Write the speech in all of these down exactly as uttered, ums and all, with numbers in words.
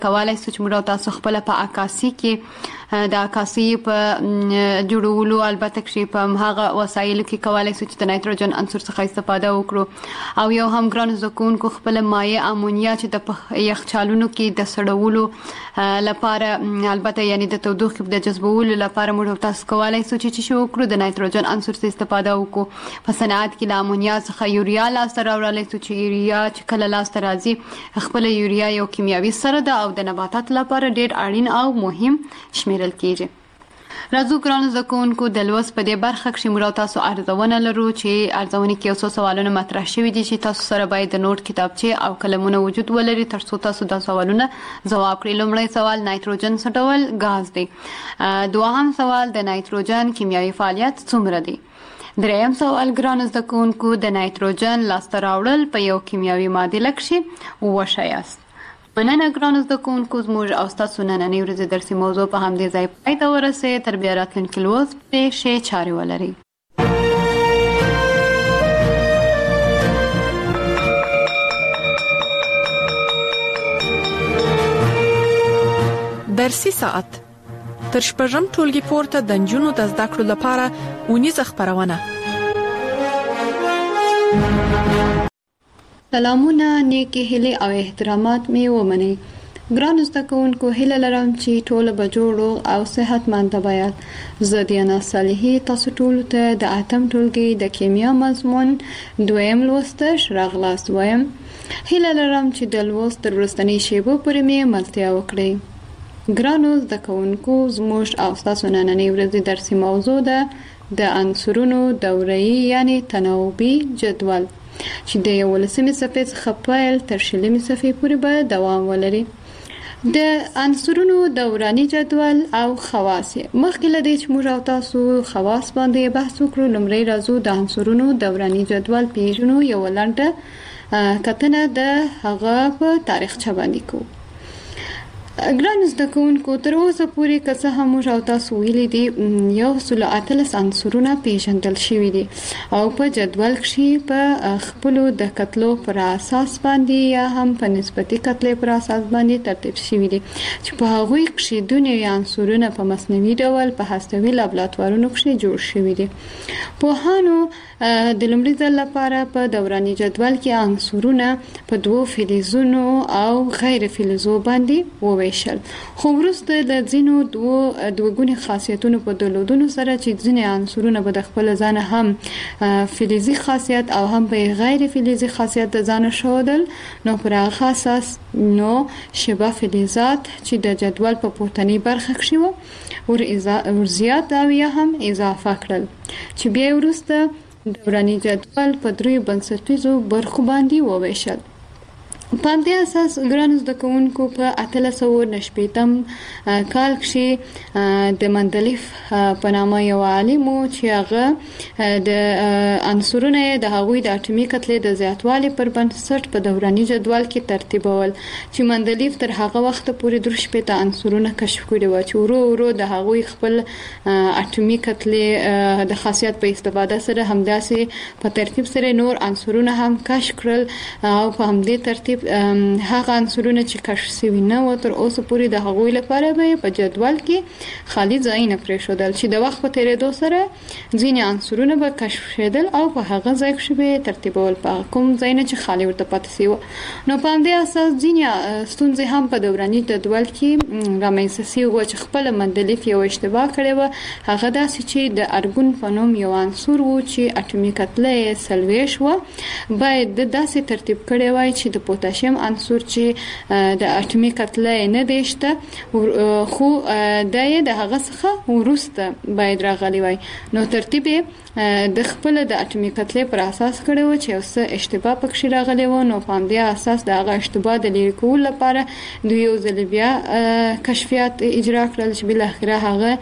کولای شو چې موږ تاسو خپل په عکاسي کې د عکاسي په جوړولو البته کې په هغه وسایلو کې کولای شو چې د نایتروجن عنصر څخه استفاده وکړو او یو هم ګران زکونکو خپل مایع امونیا چې د یخچالونو کې د سړولو لپاره البته یعنی د تودوخې د جذبولو لپاره موږ تاسو کولای شو چې شو وکړو د نایتروجن عنصر څخه استفاده وکړو په صنعت کې د امونیا څخه یوریا لاسته راوړل شو چې یوریا چې کله لاسته راځي خپل یوریا یو کیمیاوي سره ده او د نباتات لپاره ډېر اړین او مهم شمیرل کیږي. راځو ګران زده کوونکو د لوست په دې برخه کې موږ تاسو ارزونه لرو چې ارزونه کې یو څو سوالونه مطرح شوي دي چې تاسو سره باید د نوٹ کتابچه او قلمونه وجود ولري ترڅو تاسو دا سوالونه ځواب کړئ. لومړی سوال نایتروجن څه ډول غاز دی؟ دوهم سوال د نایتروجن کیمیاوي فعالیت څومره دی؟ دریم سوال ګران زده کوونکو د نایتروجن لاسته راوړل په یو کیمیاوي معادله کې وښایاست. مننه ګران زده کوونکو زموږ او ستاسو نننۍ ورځې درسي موضوع په همدې ځای پای ته ورسېده. تر بیا راتلونکي لوست پرې ښې چارې ولرئ. درسي ساعت تر شپږم ټولګي پورته د نجونو د زده کړو لپاره اونیزه خپرونه. سلامونه، نیکی هیله او احترامات می ومنئ. ګران زده کوونکو هیله لرم چې ټول به جوړ او صحتمند وایاست. زه دیانا صالحي تاسو ټول ته د اتم ټولګي د کیمیا مضمون دویم لوست راغلاست وایم. هیله لرم چې د لوست تر وروستنۍ شیبو پورې می ملتیا وکړئ. ګرانو زده کوونکو زموږ او تاسو نننۍ ورځې درسي موضوع ده د عنصرونو دوره‌ای یعنی تناوبي جدول چې د یولسمې صفحې څخه پیل تر شلمې صفحې پورې به دوام ولري. د عنصرونو دوراني جدول او خواص. مخکې له دې چې موږ او تاسو خواص باندې بحث وکړو، لومړی راځو د عنصرونو دوراني جدول پیژنو. یو لنډه کتنه د هغه په تاریخچه باندې کوو. ګران زده کوونکو تر اوسه پورې که څه هم موږ او تاسو ویلي دي یو سل اتلس عنصرونه پیژندل شوي دي او په جدول کې په خپلو د کتلو پر اساس باندې یا هم په نسبتي کتلې پر اساس باندې ترتیب شوي دي چې په هغوی کې دونې عنصرونه په مصنوعي ډول په هستوي لابراتوارونو کې جوړ شوي دي. پوهانو د لومړي ځل لپاره په دوراني جدول کې عنصرونه په دوو فلزونو او غیر فلزو باندې وویشل، خو وروسته د ځینو دوو دوګوني خاصیتونو په درلودلو سره چې ځینې عنصرونه به د خپل ځان هم فلزي خاصیت او هم په غیر فلزي خاصیت د ځان ښودل، نو پر هغه اساس نو شبه فلزات چې د جدول په پورتنۍ برخه کې وو ور زیات او یا هم اضافه کړل چې بیا وروسته دوراني جدول په دریو بنسټیزو برخو باندې وویشل. په دې اساس ګران زده کوونکو په اتلس سوه نهه شپیتم کال کې د مندلیف په نامه یو عالم چې هغه د عنصرونو د هغوی د اټومي کتلې د زیاتوالي پر بنسټ په دوراني جدول کې ترتیبول، چې مندلیف تر هغه وخت پورې درې شپیته عنصرونه کشف کړي و چې ورو ورو د هغوی خپل اټومي کتلې د خاصیت په استفاده سره همداسې په ترتیب سره نور عنصرونه هم کشف کړل او په همدې ترتیب هغه عنصرونه چې کشف شوي نه و تر اوسه پورې د هغوی لپاره به په جدول کې خالي ځایونه پرېښودل چې د وخت په تېرېدو سره ځینې عنصرونه به کشف شېدل او په هغه ځای کې به ترتیبول په کوم ځایونه چې خالي ورته پاتې شوي. نو په همدې اساس ځینې ستونزې هم په دوراني جدول کې رامنځته شوي وو چې خپله مندلیف یو اشتباه کړې وه. هغه داسې چې د ارګون په نوم یو عنصر و چې اټومي کتله یې څلوېښت وه، باید د داسې ترتیب کړی وای چې د پوتاشیم عنصر چې د اټومي کتله نه دی شته خو دا یې د هغه څخه وروسته باید راغلی وای. نو ترتیب د خپل د اټومي کتلې پر اساس کړی و چې یو څه اشتباه پکې راغلی و. نو په همدې اساس د هغه اشتباه د لرې کولو لپاره دوی یو ځل بیا کشفیات اجرا کړل چې بالاخره هغه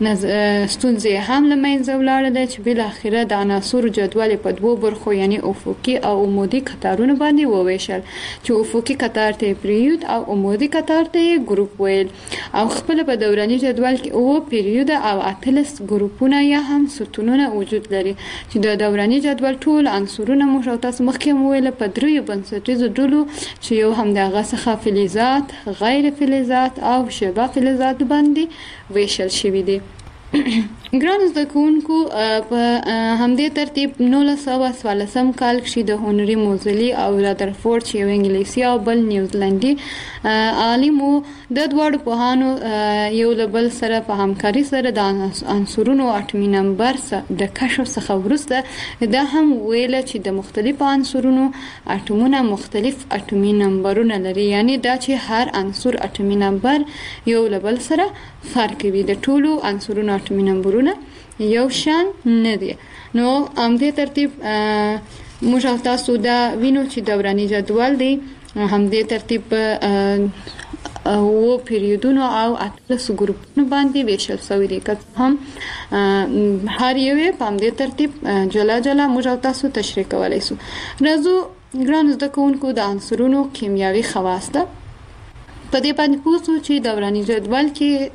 ستونزې هم له منځه ولاړلې چې بالاخره د عناصرو جدول په دوو برخو یعنی افقي او عمودي کتارونو باندې وویشل چې افقي کتار ته پیریود او عمودي کتار ته ګروپ ویل او خپل په دوراني جدول کې او پیریود او اتلس ګروپونه یا هم ستونونه وجود وجود لري چې د دوراني جدول ټول عنصرونه موږ او تاسو مخکې ویل په دریو بنسټیزو ډلو چې یو هم دغه څخه فلزات، غیر فلزات او شبه فلزات باندې ویشل شوی دي. ګران زده کوونکو په همدې ترتیب نولس سوه څوارلسم کال کې د هنري موزلي او رادرفورد چې یو انګلیسي او بل نیوزیلندي عالم د دوړو پوهانو یو له بل سره په همکاري سره د عنصرونو اټومي نمبر د کشف څخه وروسته دا هم ویل چې د مختلفو عنصرونو اټومونه مختلف اټومي نمبرونه لري، یعنی دا چې هر عنصر اټومي نمبر یو له بل سره فرق کوي. د ټولو عنصرونو اټومي نمبرونه یو شان نه دي. نو ام دې ترتیب موږ او تاسو دا وینو چې دوراني جدول دی هم دې ترتیب او پیریودونو او اتلس ګروپونو باندې ویشل شوی دی، که هم هر یو په هم دې ترتیب جلا جلا موږ او تاسو تشریح کولای شو. راځو ګران زده کوونکو د عنصرونو کیمیاوي خواص ته په دې باندې پوښتنه چې دوراني جدول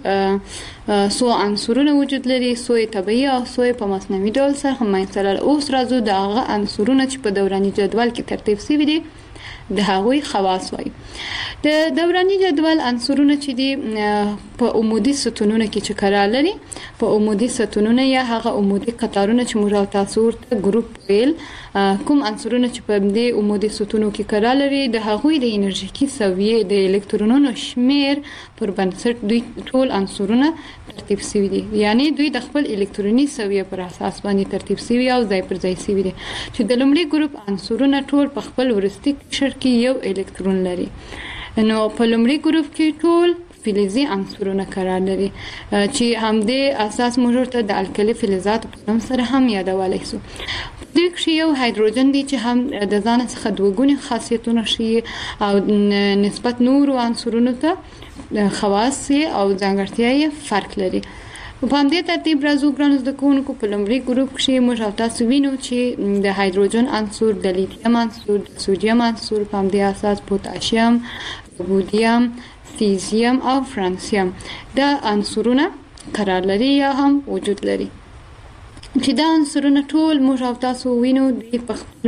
کې څو عنصرونه وجود لري، څو طبيعي او څو په مصنوعي ډول سره هم مثلا اوس راځو د هغه عنصرونه چې په دوراني جدول کې ترتیب شوي دي د هغوی خواص وایي. د دوراني جدول عنصرونه چې دي په عمودي ستونونو کې چې قرار لري، په عمودي ستونونو یا هغه عمودي قطارونه چې موږ تاسو ورته ګروپ ویل، کوم عنصرونه چې په دې عمودي ستونو کې قرار لري د هغوی د انرژیکي سویې د الکترونونو شمیر پر بنسټ دوی ټول عنصرونه ترتیب شوي دي، یعنی دوی د خپل الکتروني سویې پر اساس باندې ترتیب شوي او ځای پر ځای شوي دي چې د لومړي ګروپ عنصرونه ټول په خپل وروستي قشر کې یو الکترون لري. نو په لومړي ګروپ کې ټول فلزي عنصرونه قرار لري چې هم د اساس موږ ته د الکلي فلزات په نوم سره هم یادولای شو. دوی کې یو هایدروجن دی چې هم د ځان څخه دوه ګونې خاصیتونه شي او نسبت نورو عنصرونو ته خواص او ځانګړتیاوې فرق لري. په همدې ترتیب راځو ګران زده کوونکو په لومړي ګروپ کې موږ او تاسو وینو چې د هایدروجن عنصر، د لیتیم عنصر، د سوډیم عنصر، په همدې اساس پوتاشیم، رودیم، سیزیم او فرانسیم دا عنصرونه قرار لري یا هم وجود لري چې دا عنصرونه ټول موږ او تاسو وینو د په خپل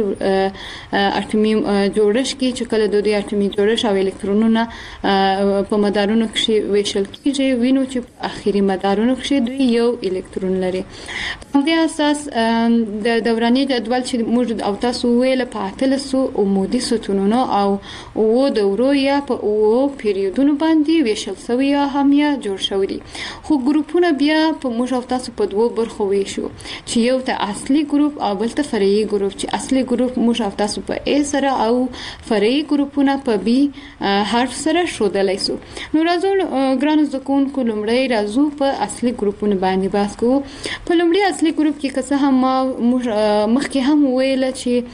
اټومي جوړښت کې چې کله د دوی اټومي جوړښت او الکترونونه په مدارونو کې ویشل کېږي، وینو چې په اخیری مدارونو کې دوی یو الکترون لري. په دې اساس د دوراني جدول چې موږ او تاسو ویل په اتلسو عمودي ستونونو او او دورو یا په او پیریودونو باندې ویشل شوی یا هم یا جوړ شوی دي، خو ګروپونه بیا په موږ او تاسو په دوه برخو ویشو چې یو ته اصلي ګروپ او بل ته فرعي ګروپ، چې اصلي ګروپ موږ او تاسو په A سره او فرعي ګروپونه په B حرف سره ښودلای شو. نو راځو ګران زده کوونکو لومړی راځو په اصلي ګروپونو باندې بحث کوو. په لومړي اصلي ګروپ کې که څه هم موږ مخکې هم ویل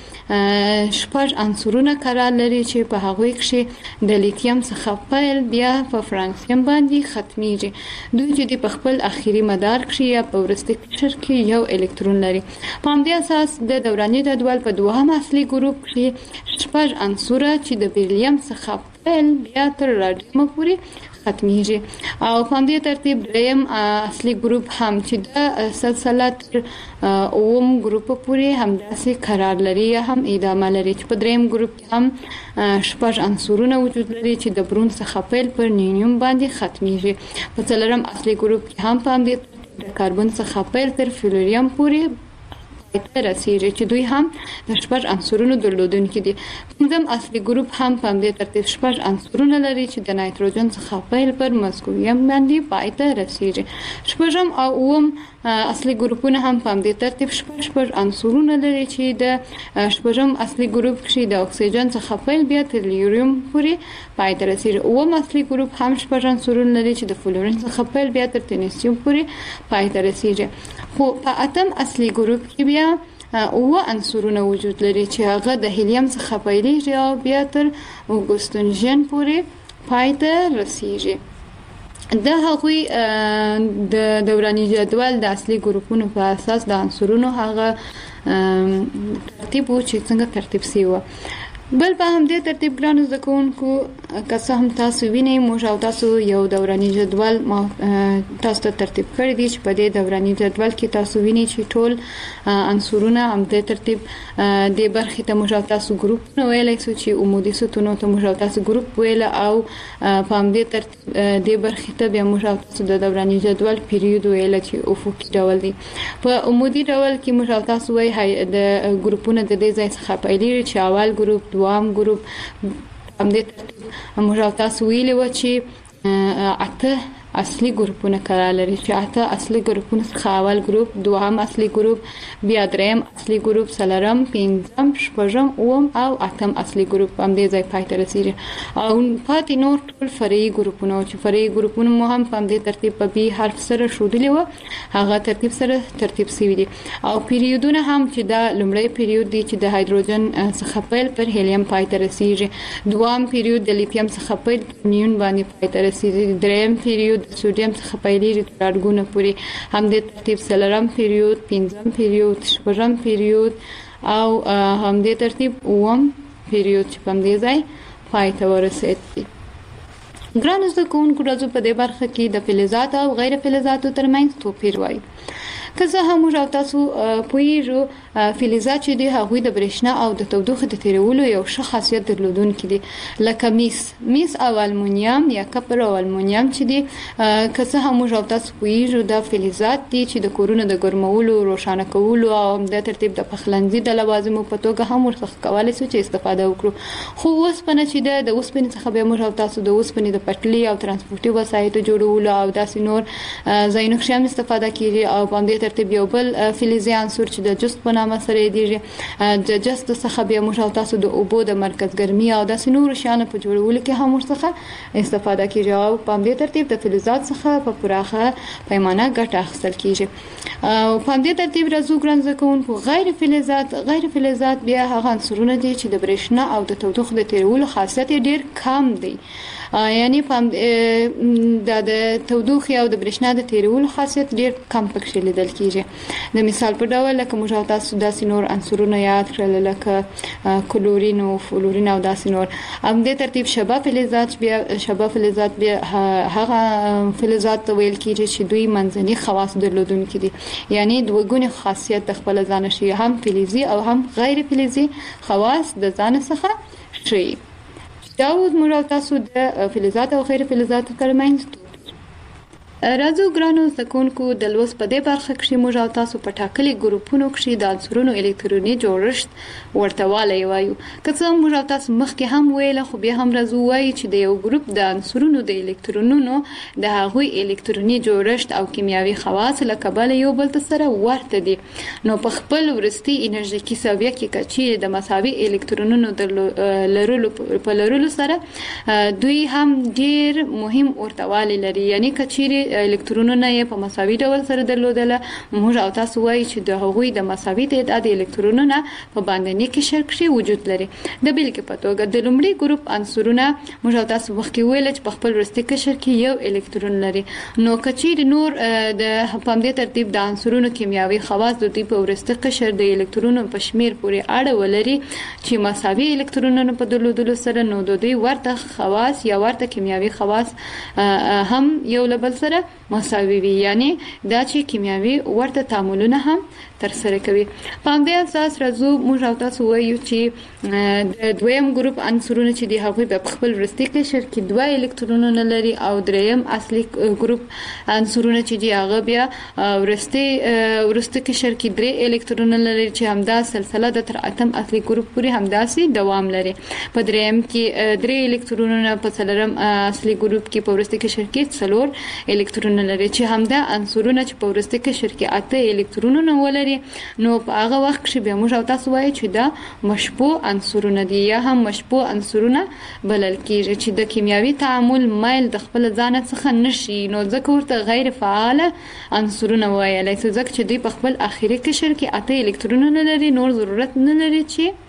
چې شپږ عنصرونه قرار لري چې په هغوی کې د لیتیم څخه پیل بیا په فرانسیم باندې ختمیږي. دوی چې په خپل اخیری مدار کې یا په وروستي قشر کې یو الکترون لري. په همدې اساس د دوراني جدول په دوهم اصلي ګروپ کې شپږ عنصر چې د بیریم څخه پیل بیا تر راډیم پورې ختمیږي او په همدې ترتیب دریم اصلي ګروپ هم چې د سلسله تر اوم ګروپ پورې همداسې قرار لري یا هم ادامه لري، چې په دریم ګروپ کې هم شپږ عنصرونه وجود لري چې د برون څخه پیل پر نیونیم باندې ختمیږي. په څلورم اصلي ګروپ کې هم په همدې د کاربن څخه پیل تر فلوریم پورې ته رسیږي چې دوی هم د شپږ عنصرونو درلودونکي دي. پنځم اصلي ګروپ هم په همدې ترتیب شپږ عنصرونه لري چې د نایتروجن څخه پیل پر مسکویم باندې پای ته رسیږي. شپږم او اووم اصلي ګروپونه هم په همدې ترتیب شپږ شپږ عنصرونه لري چې د شپږم اصلي ګروپ کې د اکسیجن څخه پیل بیا تر لیوریم پورې پای ته رسیږي. اووم اصلي ګروپ هم شپږ عنصرونه لري چې د فلورین څخه پیل بیا تر ټینیسیم پورې پای ته رسیږي. خو په اتم اصلي ګروپ کې بیا اوه عنصرونه وجود لري چې هغه د هیلیم څخه پیلېږي او بیا تر اوګوستنجن پورې پای ته رسیږي. د هغوی د دوراني جدول د اصلي ګروپونو په اساس د عنصرونو هغه ترتیب و چې څنګه ترتیب شوی و. بل په همدې ترتیب ګرانو زده کوونکو که څه هم تاسو وینئ موږ او تاسو یو دوراني جدول تاسو ته ترتیب کړی دی چې په دې دوراني جدول کې تاسو وینئ چې ټول عنصرونه همدې ترتیب د برخې ته موږ او تاسو ګروپ ویلای شو چې عمودي ستونو ته موږ او تاسو ګروپ ویل او په همدې ترتیب د برخې ته بیا موږ او تاسو د دوراني جدول پیریود ویل چې افقي ډول دی. په عمودي ډول کې موږ او تاسو وایي د ګروپونو د دې ځای څخه پیلېږي چې اول ګروپ دوام ګروپ همدې ترتیب موږ او تاسو ویلي و چې اته اصلي ګروپونه کړه لري چې اته اصلي ګروپونه څخه اول ګروپ دوهم اصلي ګروپ بیا دریم اصلي ګروپ څلورم پنځم شپږم اووم او اتم اصلي ګروپ هم دې ځای پای ته رسیږي او پاتې نور ټول فرعي ګروپونه چې فرعي ګروپونه مو هم په دې ترتیب په بي حرف سره شودلې و هغه ترتیب سره ترتیب سوي دي او پیریودونه هم چې دا لومړی پیریود دی چې د هایدروجن څخه پیل پر هیلیم پای ته رسیږي دوام پیریود د لیتیم څخه پیل نیون باندې پای ته رسیږي دریم پیریود د سوډیم څخه پیلېږي تر اډګونه پورې هم د ترتیب څلورم پیریود پنځم پیریود شپږم پیریود او هم د ترتیب اووم پیریود چې په دې ځای پای ته ورسېږي. ګران زده کوونکو راځو په دې برخه کې د فلزات او غیر فلزاتو ترمنځ توپیر وایو. که زه هم موږ تاسو پوهیږو فلزات چې دي هغه د برېښنا او د تودوخې د تیرولو یو ښه خاصیت درلودونکي دي لکه میس میس او المونیم یا کپر او المونیم چې دي که زه هم موږ تاسو پوهیږو د فلزات دي چې د کورونو د ګرمولو روښانه کولو او د ترتیب د پخلنځي د لوازمو په توګه هم ورڅخه کولای شو چې استفاده وکړو. خو اوسپنه چې د اوسپنې څخه به موږ تاسو د اوسپنې د پټلۍ او ترانسپورتي وسایطو جوړولو او داسې نور ځایونو کې هم استفاده کیږي او په دې ترتیب یو بل فلزي عنصر چې د جست په نامه سره یادېږي د جست څخه به موږ تاسو د اوبو د مرکز ګرمي او داسې نور شیانو په جوړولو کې هم ورڅخه استفاده کیږي او په دې ترتیب د فلزات څخه په پراخه پیمانه ګټه اخیستل کیږي. او په دې ترتیب راځو ګران زده کوونکو غیر فلزات غیر فلزات بیا هغه عنصرونه دي چې د برېښنا او د تودوخې د تیرولو خاصیت ډیر کم دی یعنی په د تودوخې او د برېښنا د تیرولو خاصیت ډیر کم پکې لیدل کیږي. د مثال په ډول لکه موږ تاسو داسې نور عنصرونه یاد کړل لکه کلورین او فلورین او داسې نور. هم دې ترتیب شبه فلزات بیا شبه فلزات بیا هغه فلزات ویل کیږي چې دوی منځني خواص درلودونکي دي یعنی دوه ګونی خاصیت د خپل ځان شي هم فلزي او هم غیر فلزي خواص د ځان څخه شي. دا اوس موږ تاسو د فلزات او غیر فلزات ترمنځ راځو ګرانو زده کوونکو د لوست په دې برخه کې موږ تاسو په ټاکلي ګروپونو کې د عنصرونو الکتروني جوړښت ورته والی وایو. که څه موږ تاسو مخکې هم ویل خو بیا هم راځو وایي چې د یو ګروپ د عنصرونو د الکترونونو د هغوی الکتروني جوړښت او کیمیاوي خواص له کبله یو بل سره ورته دي نو په خپل ورستي انرژیکي ساویه کې کچې د مساوي الکترونونو د لرلو په لرلو سره دوی هم ډیر مهم ورته والی لري یعنی کچې الکترونونه یې په مساوي ډول سره درلودل موږ او تاسو وایي چې د هغوی د مساوي تعداد الکترونونه په باندني قشر کې وجود لري. د بیلګې په توګه د لومړي ګروپ عنصرونه موږ او تاسو مخکې ویل چې په خپل وروستي قشر کې یو الکترون لري نو کچې نور د په دې ترتیب د عنصرونو کیمیاوي خواص د دوی په وروستي قشر د الکترونونو په شمیر پورې اړه ولري چې مساوي الکترونونه په درلودلو سره نو د دوی ورته خواص یا ورته کیمیاوي خواص هم یو لبل سره مساوي وي یعنی دا چې کیمیاوي ورته تعاملونه هم تر سره کوي. په دې اساس راځو موږ او تاسو وایو چې د دویم ګروپ عنصرونه چې دی هغوی په خپل وروستي قشر کې دوه الکترونونه لري او دریم اصلي ګروپ عنصرونه چې دی هغه بیا وروستي وروستي قشر کې درې الکترونونه لري چې همدا سلسله د تر اتم اصلي ګروپ پورې همداسي دوام لري. په دریم کې درې الکترونونه په څلورم اصلي ګروپ کې په وروستي قشر کې څلور الکترونونه لري چې همدا عنصرونه چې په وروستي قشر کې اته الکترونونه ولري نو په هغه وخت کې به موږ تاسو وایو چې دا مشبوع عنصرونه دي یا هم مشبوع عنصرونه بلل کیږي چې د کیمیاوي تعامل مایل د خپل ځان څخه نشي نو ځکه ورته غیر فعال عنصرونه وایي ځکه چې دوی په خپل اخیری قشر کې اته الکترونونه لري نور ضرورت نه لري چې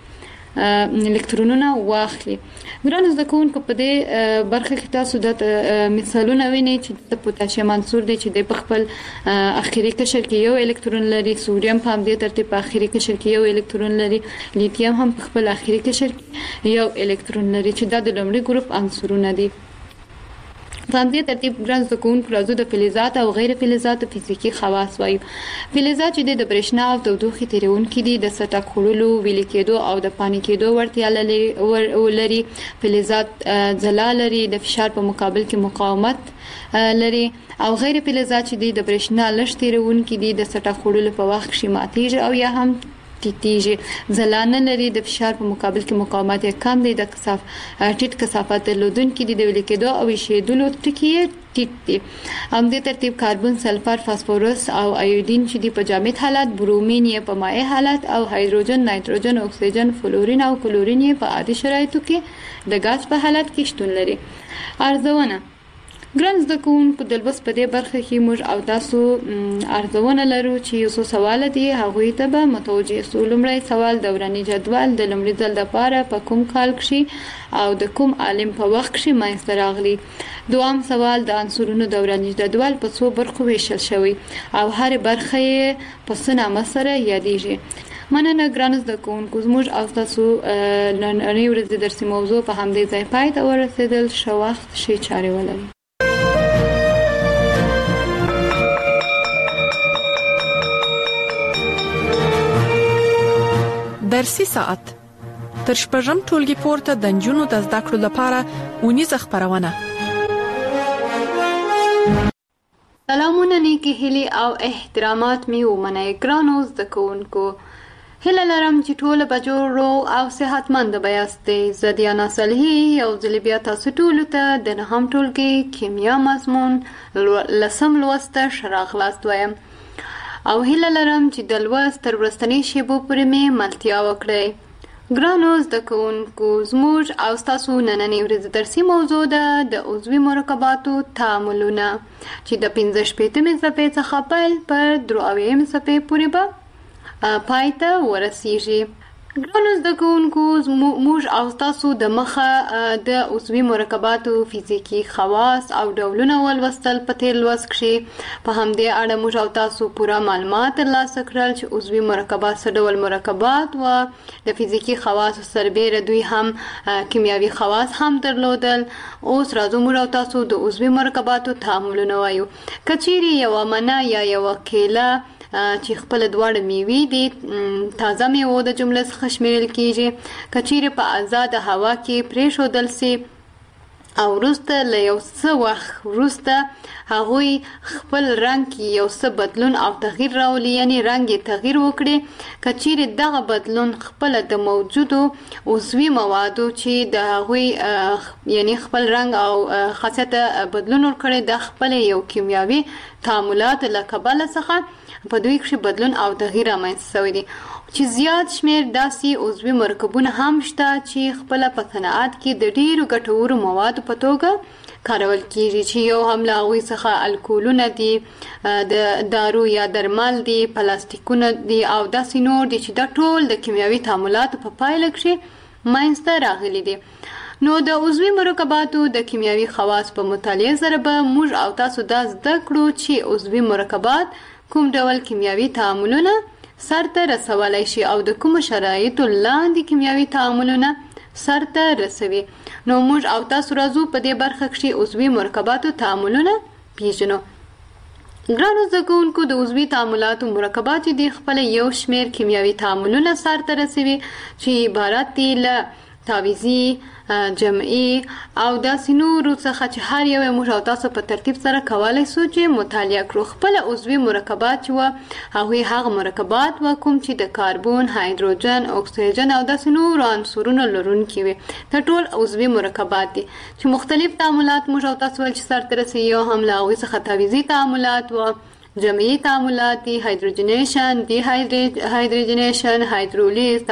الکترونونه واخلي. ګران زده کوونکو په دې برخه کې تاسو د مثالونه وینئ چې د پوتاشیم عنصر دی چې د خپل اخیری قشر کې یو الکترون لري، سوډیم په همدې ترتیب په اخیری قشر کې یو الکترون لري، لیتیم هم په خپل اخیری قشر کې یو الکترون لري چې دا د لومړي ګروپ عنصرونه دي. په همدې ترتیب ګران زده کوونکو راځو د فلزات او غیر فلزاتو فزیکي خواص وایو. فلزات چې د برېښنا او تودوخې تیرونکي دي، د سطح خوړلو، ویلي کېدو او د پاني کېدو وړتیا لري. فلزات ځلا لري، د فشار په مقابل کې مقاومت لري. او غیر فلزات چې د برېښنا لږ تیرونکي دي، د سطح خوړلو په وخت کې ماتېږي او یا هم ټیټیږي. ځلانه لري، د فشار په مقابل کې مقاومت یې کم دی، د کثاف ټیټ کثافت درلودونکي دي، د ویلي کېدو او ایشېدلو ټکي یې ټیټ دي. همدې ترتیب کاربن، سلفر، فاسفورس او ایودین چې دي په جامد حالت، برومین یې په مایع حالت او هایدروجن، نایتروجن، اکسیجن، فلورین او کلورین یې په عادي شرایطو کې د غاز په حالت کې شتون لري. ارزونه ګران زده کوونکو د لوست په دې برخه کې موږ او تاسو ارزونه لرو چې یو څو سوال دي، هغوی ته به متوجه سو. لومړی سوال دوراني جدول د لومړي ځل لپاره په کوم کال کې او د کوم عالم په وخت کې منځته راغلی. دوام سوال د عنصرونو دوراني جدول په څو برخو ویشل شوی او هر برخه یې په څه نامه سره یادیږي. مننه ګران زده کوونکو، زموږ او تاسو نننۍ ورځې درسي موضوع په همدې ځای پای ته ورسېدل. ښه وخت، ښې چارې ولرئ. درسي ساعت تر شپږم ټولګي پورته د نجونو د زده کړو لپاره اونیزه خبرونه. سلامونه، نیکی هیلې او احترامات می ومنئ. ګرانو زده کوونکو، هیله لرم چې ټول به جوړ، روغ او صحتمند به یاستئ. زه دیانا صالحي یو ځل بیا تاسو ټولو ته د نهم ټولګي کیمیا مضمون لسم لوست ته ښه راغلاست وایم او هیله لرم چې د لوست تر وروستنۍ شیبو پورې مې ملتیا وکړئ. ګرانو زده کوونکو، زموږ او ستاسو نننۍ ورځې درسي موضوع ده د عضوي مرکباتو تعاملونه چې د پنځه شپېتمې صفحې څخه پیل پر درې اویایمې صفحې پورې به پای ته ورسیږي. ګرانو زده کوونکو، موږ او تاسو د مخه د عضوي مرکباتو فزیکي خواص او ډولونه ولوستل. په تیر لوست کې په همدې اړه موږ او تاسو پوره معلومات ترلاسه کړل چې عضوي مرکبات څه ډول مرکبات و، د فزیکي خواصو سربیره دوی هم کیمیاوي خواص هم درلودل. اوس راځو موږ او تاسو د عضوي مرکباتو تعاملونه وایو. که چیرې یوه منه یا یوه کیله چې خپل دواړه میوې دي تازه میوو د جمله څخه شمیرل کیږي، که چیرې په آزاده هوا کې پرېښودل سي او وروسته له یو څه وخت وروسته هغوی خپل رنګ کې یو څه بدلون او تغییر راولي، یعنی رنګ یې تغییر وکړي. که چیرې دغه بدلون خپل د موجودو عضوي موادو چې د هغوی یعنی خپل رنګ او خاصیت بدلون ورکړي، د خپل یو کیمیاوي تعاملات له کبله څخه په دوی کې بدلون او تغییر رامنځته شوی دی. چې زیات شمیر داسې عضوي مرکبونه هم شته چې خپل په صنعت کې د ډیرو ګټورو موادو په توګه کارول کیږي، چې یو هم له هغوی څخه الکولونه دي، د دارو یا درمل دي، پلاستیکونه دي او داسې نور دي چې دا ټول د کیمیاوي تعاملاتو په پایله کې منځته راغلي دي. نو د عضوي مرکباتو د کیمیاوي خواص په مطالعه سره به موږ او تاسو دا زده کړو چې عضوي مرکبات کوم ډول کیمیاوي تعاملونه سرته رسولای شي او د کوم شرایطو لاندې کیمیاوي تعاملونه سرته رسوي. نو موږ او تاسو راځو په دې برخه کې عضوي مرکباتو تعاملونه پیژنو. ګرانو زده کوونکو، د عضوي تعاملاتو مرکبات دي خپل یو شمیر کیمیاوي تعاملونه سرته رسوي چې عبارت دي له تعویضي، جمعي او داسې نورو څخه چې هر یو موږ او تاسو په ترتیب سره کولی سو چې مطالعه کړو. خپل عضوي مرکبات چې وه هغوی هغه مرکبات وه کوم چې د کاربن، هایدروجن، اکسیجن او داسې نورو عنصرونو لرونکي وي. دا ټول عضوي مرکبات دي چې مختلف تعاملات موږ او تاسو ول چې سرته رسوي. یو هم له هغوی څخه تعویضي تعاملات وه، جمعي تعاملات دي، هایدروجنیشن، دی هایدروجنیشن، هایدرولیز،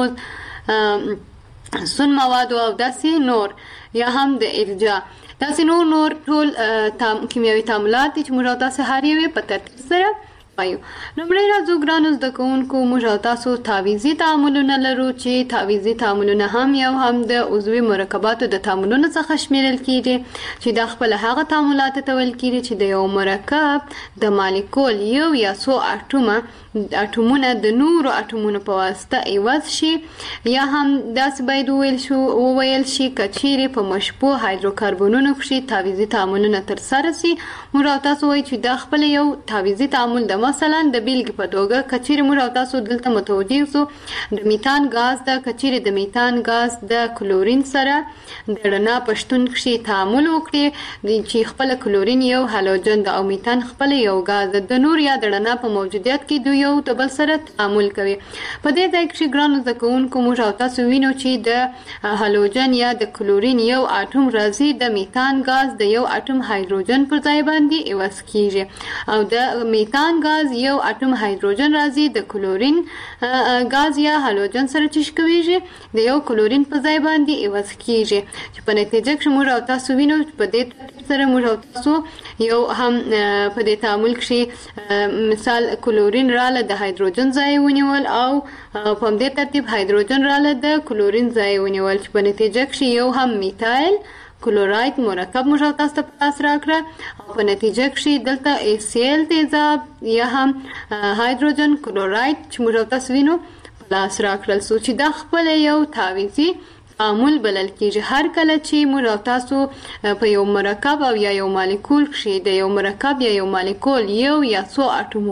تحمض، سون مواد او داسې نور، یا هم د ارجاع. داسې نور نور ټول کیمیاوي تعاملات چې موږ او تاسو هر یو په ترتیب سره وایو. لومړی راځو ګرانو زده کوونکو موږ او تاسو تعویضي تعاملونه لرو چې تعویضي تعاملونه هم یو هم د عضوي مرکباتو د تعاملونو څخه شمیرل کیږي چې دا خپل هغه تعاملات ته ویل کیږي چې د یو مرکب د مالیکول یو یا څو اټومه اټومونه د نورو اټومونو په واسطه ایواز شي یا هم داسې باید وویل شو وویل شي کچېرې په مشبوه هایدروکربنونو کې تعویضي تعاملونه ترسره شي. موږ او تاسو وایو چې دا خپل یو تعویضي تعامل د مثلا د بیلګې په توګه کچېرې موږ او تاسو دلته متوجه سو د میتان غاز د کچېرې د میتان غاز د کلورین سره د رڼا پښتون کې تعامل وکړي چې خپل کلورین یو هالوجن د او میتان خپل یو غاز د نور یا د رڼا په موجودیت کې دوی یو د بل سره تعامل کوي. په دې ځای کې ګرانو زده کوونکو موږ او تاسو وینو چې د هالوجن یا د کلورین یو اټوم راځي د میتان غاز د یو اټوم هایدروجن پر ځای باندې ایواز کیږي او د میتان غاز یو اټوم هایدروجن راځي د کلورین غاز یا هالوجن سره چشکويږي د یو کلورین په ځای باندې ایواز کیږي چې په نتیجه کې موږ او تاسو وینو په دې ترتیب سره موږ او تاسو یو هم په دې تعامل کې مثال کلورین راله د هایدروجن ځای ونیول او په دې ترتیب هایدروجن راله د کلورین ځای ونیول چې په نتیجه کې یو هم میتایل کلوراید مرکب موږ او تاسو ته پاس راکړه او په نتیجه کې دلته ای سی ال تیزاب یا هم هایدروجن کلوراید چې موږ او تاسو وینو پاس راکړل سو چې د خپل یو تعویضي تعامل بلل کېږي. هر کله چې موږ او تاسو په یو مرکب او یا یو مالیکول کې د یو مرکب یا یو مالیکول یو یا څو اټومو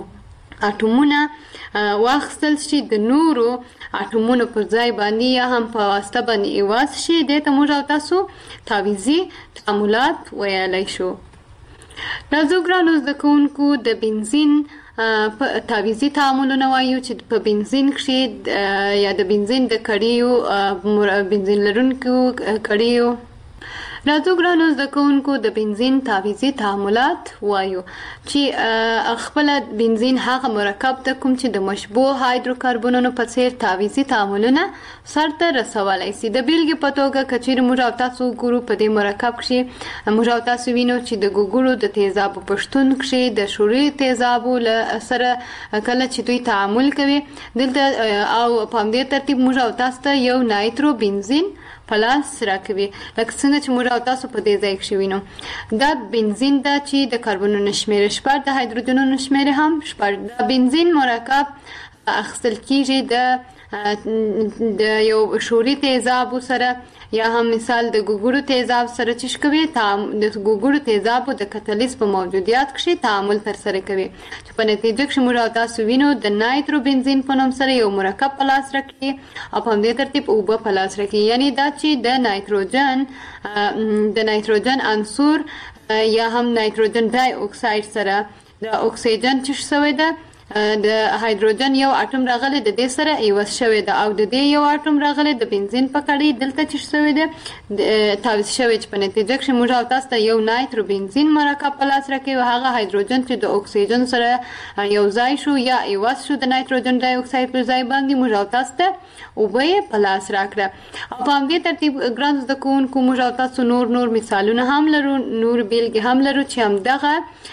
اټومونه واخیستل شي د نورو اټومونو پر ځای باندې یا هم په واسطه باندې ایواز شي دې ته موږ او تاسو تعویضي تعاملات ویلی شو. راځو ګرانو زده کوونکو د بنزین په تعویضي تعاملونه وایو چې په بنزین کې یا د بنزین د کړیو بنزین لرونکو کړیو راځو ګرانو زده کوونکو د بنزین تعویضي تعاملات وایو چې خپل بنزین هغه مرکب ته کوم چې د مشبوه هایدروکربنونو په څیر تعویضي تعاملونه سرته رسولای شي. د بیلګې په توګه کچېرې موږ او تاسو ګورو په دې مرکب کې موږ او تاسو وینو چې د ګوګړو د تیزابو پښتون کې د شوري تیزابو سره کله چې دوی تعامل کوي دلته او په دې ترتیب موږ او تاسو ته یو نایترو بنزین پلاس راکوي لکه څنګه چې موږ او تاسو په دې ځای کې وینو دا بنزین دا چې د کاربونونو شمیره شپږ د هایدروجنونو شمیره هم شپږ د بنزین مرکب اخیستل کیږي د د یو شوري تیزابو سره یا هم مثال د ګوګړو تیزاب سره چشکوي د ګوګړو تیزابو د کتالیز په موجودیت کې تعامل ترسره کوي چې په نتیجه کې موږ او تاسو وینو د نایترو بنزین په نوم سره یو مرکب پلاس راکړي او په دې ترتیب اوبه پلاس راکړي یعنی دا چې د نایتروجن د نایتروجن عنصر یا هم نایتروجن ډای اکساید سره د اکسیجن چې شوی ده د هایدروجن یو اټوم راغلی د دې سره ایواز شوی ده او د دې یو اټوم راغلی د بنزین په کړۍ دلته چې شوی ده تعویض شوی چې په نتیجه کې موږ او تاسو ته یو نایترو بنزین مرکب په لاس راکوي او هغه هایدروجن چې د اکسیجن سره یو ځای شو یا ایواز شو د نایتروجن ډای اکساید پر ځای باندې موږ او تاسو ته اوبه یې په لاس راکړه او په همدې ترتیب ګران زده کوونکو موږ او تاسو نور نور مثالونه هم لرو نور بیلګې هم لرو چې همدغه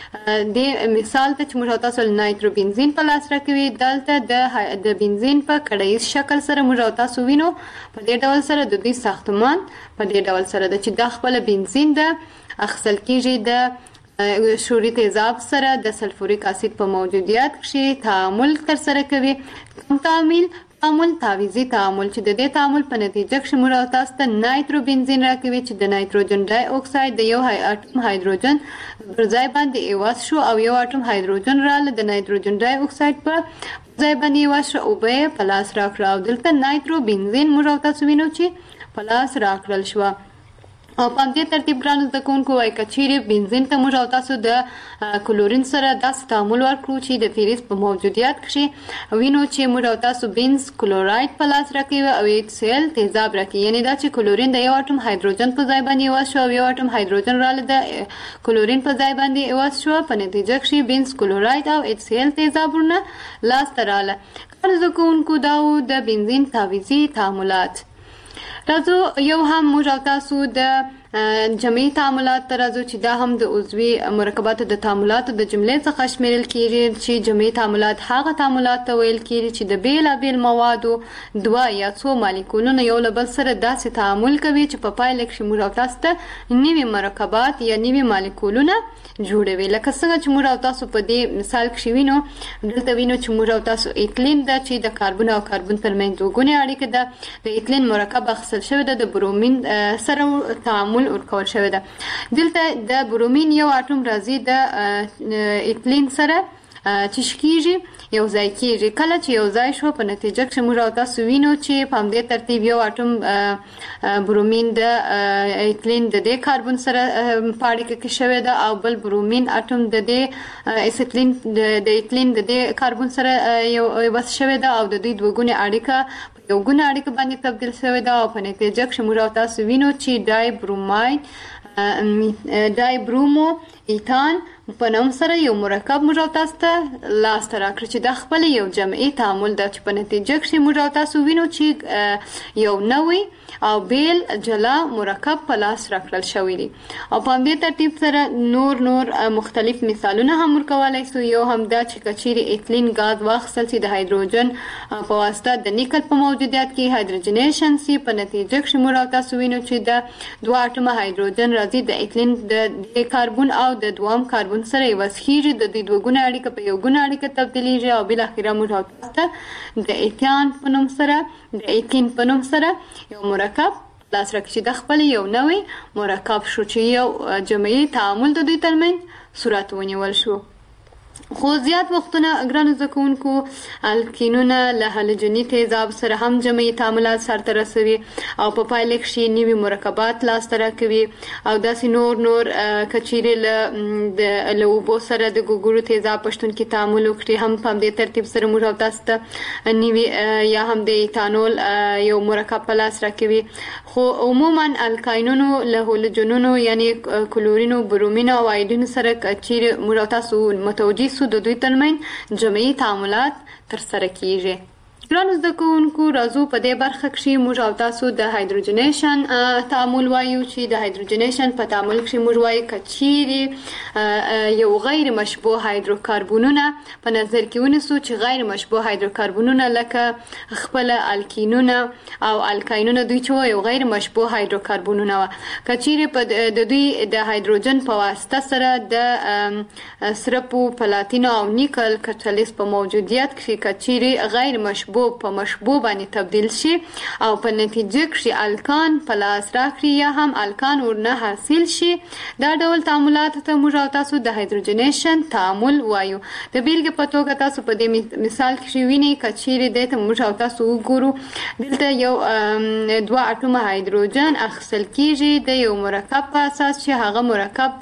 د مثال ته چې موږ او تاسو نایترو بنزین په لاس راکوي دلته د د بنزین په کړیز شکل سره موږ او تاسو وینو په دې ډول سره د دوی ساختمان په دې ډول سره د چې د خپل بنزین د اخیستل کیږي د شوري تیزاب سره د سلفوریک اسید په موجودیت کې تعامل ترسره کوي. کوم تعامل تعامل تعویضي تعامل چې د دې تعامل په نتیجه کې موږ او تاسو ته نایترو بنزین راکوي چې د نایتروجن ډای اکساید د یو اټوم هایدروجن پر ځای باندې ایواز شو او یو اټوم هایدروجن راله د نایتروجن ډای اکساید په ځای باندې ایواز شو او به په لاس راکړه او دلته نایترو بنزین موږ او تاسو وینو چې په لاس راکړل شو او په دې ترتیب ګرانو زده کوونکو وایي کچېرې بنزین ته موږ او تاسو د کلورین سره داسې تعامل ورکړو چې د فیریز په موجودیت کې وینو چې موږ او تاسو بنز کلوراید په لاس راکوي او ایچ سی ال تیزاب راکوي یعنی دا چې کلورین د یو اټوم هایدروجن په ځای باندې ایواز شو او یو اټوم هایدروجن راله د کلورین په ځای باندې ایواز شو په نتیجه کې بنز کلوراید او ایچ سی ال تیزابونه لاس ته راله. ګرانو زده کوونکو دا و د بنزین تعویضي تعاملات. راځو یو هم موږ او تاسو د جمعي تعاملات ته راځو چې دا هم د عضوي مرکباتو د تعاملاتو د جملې څخه شمیرل کیږي چې جمعي تعاملات هغه تعاملات ته ویل کیږي چې د بیلابیل موادو دوه یا څو مالیکولونه یو له بل سره داسې تعامل کوي چې په پایله کې موږ او تاسو ته نوي مرکبات یا نوي مالیکولونه جوړوي. لکه څنګه چې موږ او تاسو په دې مثال کې وینو، دلته وینو چې موږ او تاسو ایتلین ده چې د کاربن او کاربن ترمنځ دوه اړیکه ده. د ایتلین مرکب اخیستل شوی ده، د برومین سره تعامل ورکول شوی ده. دلته د برومین یو اټوم راځي د ایتلین سره چې شکیږي یو ځای کیږي. کله چې یو ځای شو په نتیجه کې موږ او تاسو وینو چې په همدې ترتیب یو اټوم برومین د ایتلین د دې کاربن سره په اړیکه کې شوی ده او بل برومین اټوم د دې ایتلین د ایتلین د دې کاربن سره یو وس شوی ده او د دوی دوه ګونې اړیکه یو ګونه اړیکه باندې تبدیل شوی ده او په نتیجه کې موږ او تاسو وینو چې ډای بروماید ډای برومو ایتان په نوم سره یو مرکب موږ او تاسو ته لاسته راکړي چې دا خپل یو جمعي تعامل ده چې په نتیجه کې موږ او تاسو وینو چې یو نوی او بیل جلا مرکب په لاس راکړل شوی دی. او په همدې ترتیب سره نور نور مختلف مثالونه هم ورکولای سو. یو هم دا چې کچيري ایتلین غاز واخیستل سي د هایدروجن په واسطه د نیکل په موجودیت کې هایدروجنیشن سي، په نتیجه کې موږ او تاسو وینو چې د دوه اټومه هایدروجن راځي د ایتلین د کاربن او د دوام کاربن سره یو وسخیږي، د دې دوه ګونه اړیکه په یو ګونه اړیکه تبدیلیږي او بل اخیره موږ او تاسو د ایتان په نوم سره د ایتین په نوم سره یو مرکب لاس راکړي چې د خپل یو نوی مرکب شو چې یو جمعي تعامل د دوی ترمنځ صورت ونیول شو. خو زیات وختونه ګرانو زده کوونکو الکینونه له هالوجني تیزاب سره هم جمعي تعاملات سرته رسوي او په پایله کې نوي مرکبات لاسته راکوي او داسې نور نور کچیرې له له اوبو سره د ګوګړو تیزاب پښتون کې تعامل وکړي هم په همدې ترتیب سره موږ او تاسو ته نوي یا هم د ایتانول یو مرکب په لاس راکوي. خو عموما الکاینونو له هالوجنونو یعنی کلورینو، برومین او آیودین سره کچیرې موږ او تاسو متوجه سو د دوی ترمنځ جمعي تعاملات ترسره کیږي. ګرانو زده کوونکو راځو په دې برخه کې موږ او تاسو د هایدروجنیشن تعامل وایو چې د هایدروجنیشن په تعامل کې موږ وایو کچيري یو غیر مشبوه هایدروکاربونونه په نظر کې ونیسو چې غیر مشبوه هایدروکاربونونه لکه خپل الکینونه او الکاینونه دوی چې یو غیر مشبوه هایدروکاربونونه و کچيري په د دوی د هایدروجن په واسطه سره د سرپو، پلاتینو او نیکل کټالیز په موجودیت کې کچيري غیر مشبوه په مشبوه باندې تبدیل شي او په نتیجه کې الکان په لاس راکړي یا هم الکان ورنه حاصل شي. دا ډول تعاملات ته موږ او تاسو د هایدروجنیشن تعامل وایو. د بیلګې په توګه تاسو په دې مثال کې وینئ کچيري د ته موږ او تاسو وګورو دلته یو دوه اټومه هایدروجن اخیستل کیږي د یو مرکب په اساس چې هغه مرکب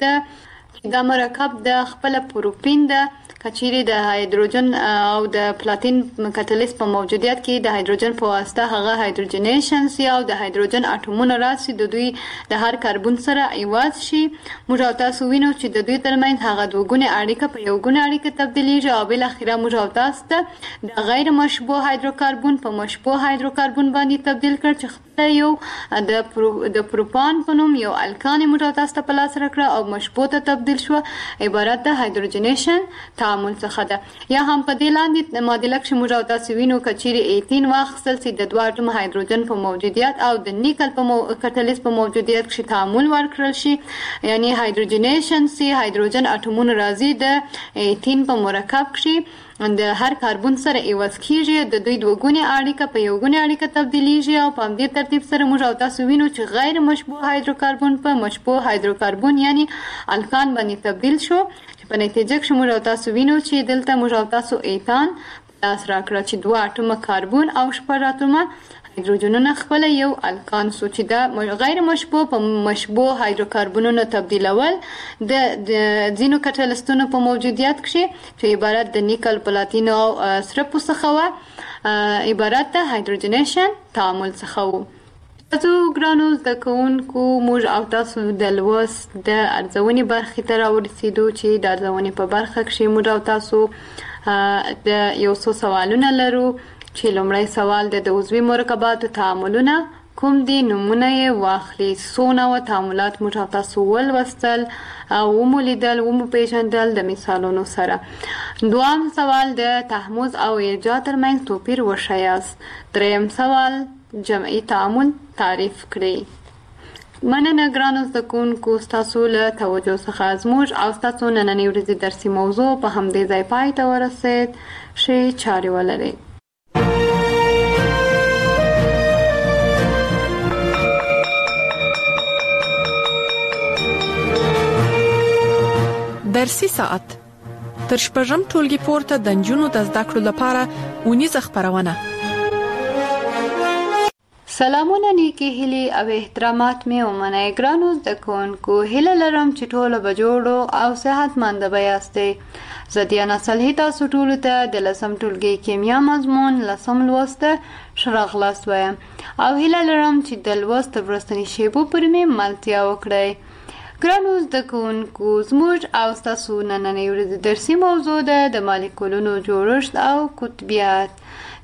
ده دا مرکب د خپل پروپین ده کچيري د هایدروجن او د پلاتین کټالیز په موجودیت کې د هایدروجن په واسطه هغه هایدروجنیشن سي او د هایدروجن اټومونه راسي د دوی د هر کاربن سره ایواز شي. موږ او تاسو وینو چې د دوی ترمنځ هغه دوه ګونه اړیکه په یو ګونه اړیکه تبدیلیږي او بل اخیره موږ او تاسو ته د غیر مشبوه هایدروکاربن په مشبوه هایدروکاربن باندې تبدیل کړ چې خپل یو د پرو د پروپان په نوم یو الکان موږ او تاسو ته په لاس راکړه او مشبوه ته تبدیل شو، عبارت د هایدروجنیشن تعامل څخه ده. یا هم په دې لاندې معادله کې موږ او تاسو وینو کچيري ایتین واخیستل سي د دوه اټوم هایدروجن په موجودیت او د نیکل په مو... کټالیز په موجودیت کې تعامل ورکړل شي، یعنی هایدروجنیشن سي هایدروجن اټومونه راځي د ایتین په مرکب کې د هر کاربن سره ایواز کیږي، د دوی دوه ګونې اړیکه په یو ګونې اړیکه تبدیلیږي او په همدې ترتیب سره موږ او تاسو وینو چې غیر مشبوه هایدروکاربن په مشبوه هایدروکاربن یعنی الکان باندې تبدیل شو چې په نتیجه کې موږ او تاسو وینو چې دلته موږ او تاسو ایتان لاس راکړه چې دوه اټومه کاربن او شپږ اټومه هایدروجنونه خپل یو الکان سو چې دا غیر مشبوه په مشبوه هایدروکاربنونو تبدیلول د ځینو کټالیستونو په موجودیت کې چې عبارت د نیکل، پلاتینو او سرپو څخه و عبارت د هایدروجنیشن تعامل څخه و. تاسو ګرانو زده کوونکو موږ او تاسو د لوست د ارزونې برخې ته راورسېدو چې د ارزونې په برخه کې موږ او تاسو د یو څو سوالونه لرو چې لومړی سوال د عضوي مرکباتو تعاملونه کوم دي نمونه یې واخلي. څو نوع تعاملات موږ او تاسو ولوستل او ومولیدل ومو پیژندل د مثالونو سره. دوام سوال د تحمز او ارجاع ترمنځ توپیر وښیاست. دریم سوال جمعي تعامل تعریف کړئ. مننه ګرانو زده کوونکو ستاسو له توجه څخه. زموږ او ستاسو نننۍ ورځې درسي موضوع په همدې ځای پای ته ورسېد. ښې چارې ولرئ. درسي ساعت تر شپږم ټولګي پورته د نجونو د زده کړو لپاره اونیزه خپرونه. سلامونه، نیکی هیلې او احترامات مې ومنئ. ګرانو زده کوونکو، هیله لرم چې ټوله به جوړو او صحتمنده به یاستئ. زه دیانا صالحي تاسو ټولو ته د لسم ټولګي کیمیا مضمون لسم لوست ښه راغلاست وایم او هیله لرم چې د لوست وروستني شیبو پورې مې ملتیا وکړئ. ګرانو زده کوونکو، زموږ او ستاسو نننۍ ورځې درسي موضوع ده د مالیکولونو جوړښت او قطبیت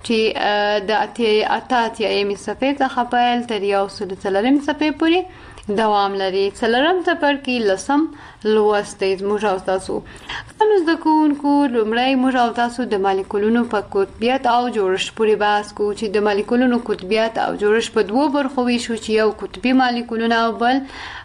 چې د اته اتیایمې صفحې څخه پیل تر یو سل څلورمې صفحې پورې دوام لري. څلورم څپرکي لسم لوست دی زموږ او تاسو. ګرانو زده کوونکو، لومړی موږ او تاسو د مالیکولونو په قطبیت او جوړښت پورې بحث کوو چې د مالیکولونو قطبیت او جوړښت په دوو برخو ویشو چې یو قطبي مالیکولونه او بل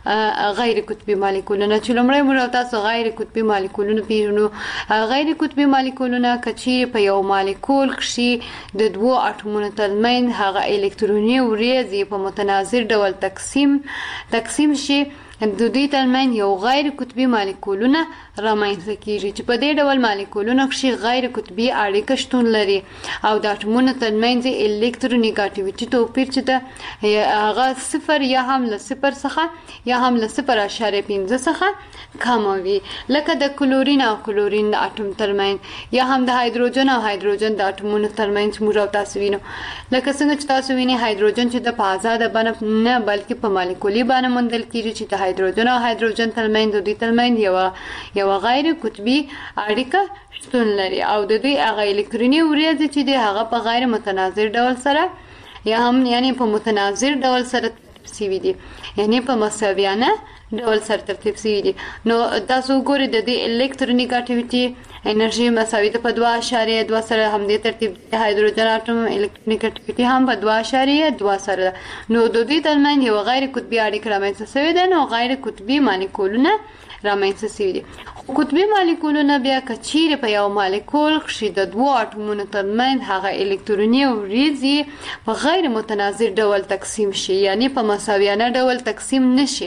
غیر قطبي مالیکولونه. چې لومړی موږ او تاسو غیر قطبي مالیکولونه پیژنو. غیر قطبي مالیکولونه که چیرې په یو مالیکول کښې د دوو اټومونو ترمنځ هغه الکتروني وریځې په متناظر ډول تقسیم تقسیم شي، د دوی ترمنځ یو غیر قطبي مالیکولونه رامنځته کیږي چې په دې ډول مالیکولونو کښې غیر قطبي اړیکه شتون لري او د اټومونو ترمنځ الکترونیګاټیویټي توپیر چې ده هغه صفر یا هم له صفر څخه یا هم له صفر اعشاریه پنځه څخه کم وي، لکه د کلورین او کلورین د اټوم ترمنځ یا هم د هایدروجن او هایدروجن د اټومونو ترمنځ موږ او تاسو وینو. لکه څنګه چې تاسو وینئ هایدروجن چې د په آزاده بڼه نه بلکې په مالیکولي بڼه موندل کیږي چې د هایدروجن او هایدروجن ترمنځ د دوی ترمنځ یوه یوه غیر قطبي اړیکه شتون لري او د دوی هغه الکتروني وریځې چې دی هغه په غیر متناظر ډول سره یا هم یعنی په متناظر ډول سره ترتیب شوي دي، یعنی په مساویانه ډول سره ترتیب شوي دي. نو تاسو ګورئ د دې الکترونیګاټیویټي انرژي مساوي ده په دوه اعشاریه دوه سره. همدې ترتیب د هایدروجن اټوم الکترونیګاټیویټي هم په دوه اعشاریه دوه سره. نو د دوی ترمنځ یوه غیر قطبي اړیکه رامنځته شوې ده. نو غیر قطبي مالیکولونه رامنځته شوي دي. خو قطبي مالیکولونه بیا که چیرې په یو مالیکول کښې د دوو اټومونو ترمنځ هغه الکتروني وریځې په غیر متناظر ډول تقسیم شي، یعنی په مساویانه ډول تقسیم نشي،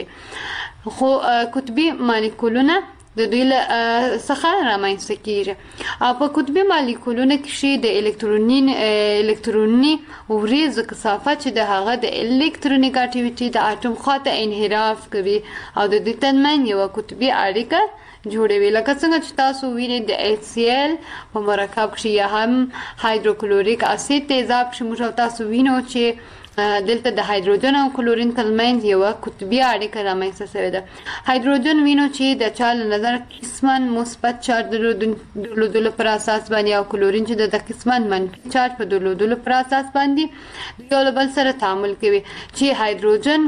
خو قطبي مالیکولونه د دوی څخه رامنځته کیږي. او په قطبي مالیکولونو کښې د الکتروني الکتروني وریځو کثافت چې د هغه د الکترونیګاټیویټي د اټوم خواته انحراف کوي او د دوی ترمنځ یوه قطبي اړیکه جوړوي. لکه څنګه چې تاسو وینئ د ایچ سی ایل په مرکب کښې یا هم هایدروکلوریک اسید تیزاب کښې موږ او تاسو وینو چې دلته د هایدروجن او کلورین ترمنځ یوه قطبي اړیکه رامنځته شوې ده. هایدروجن وینو چې د چا له نظر قسماً مثبت چارج درلودلو پر اساس باندې او کلورین چې د قسماً منفي چارج په درلودلو پر اساس باندې د یو له بل سره تعامل کوي. چې هایدروجن